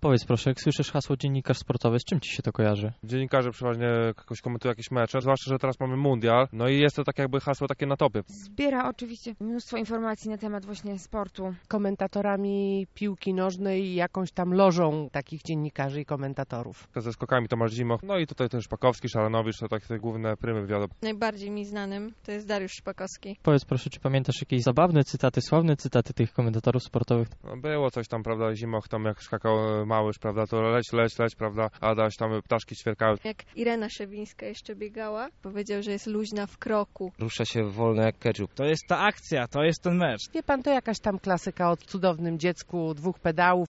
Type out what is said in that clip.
Powiedz proszę, jak słyszysz hasło dziennikarz sportowy, z czym ci się to kojarzy? Dziennikarze przeważnie jakoś komentują jakieś mecze, zwłaszcza, że teraz mamy mundial, no i jest to tak jakby hasło takie na topie. Zbiera oczywiście mnóstwo informacji na temat właśnie sportu. Komentatorami piłki nożnej, jakąś tam lożą takich dziennikarzy i komentatorów. Ze skokami Tomasz Zimoch, no i tutaj też Szpakowski, Szaranowicz, to takie te główne prymy wiadomo. Najbardziej mi znanym to jest Dariusz Szpakowski. Powiedz proszę, czy pamiętasz jakieś zabawne cytaty, sławne cytaty tych komentatorów sportowych? No było coś tam, prawda, Zimoch tam jak skakał Małysz, prawda, to leć, prawda, Adaś tam ptaszki ćwierkały. Jak Irena Szewińska jeszcze biegała, powiedział, że jest luźna w kroku. Rusza się wolno jak ketchup. To jest ta akcja, to jest ten mecz. Wie pan, to jakaś tam klasyka o cudownym dziecku, 2 pedałów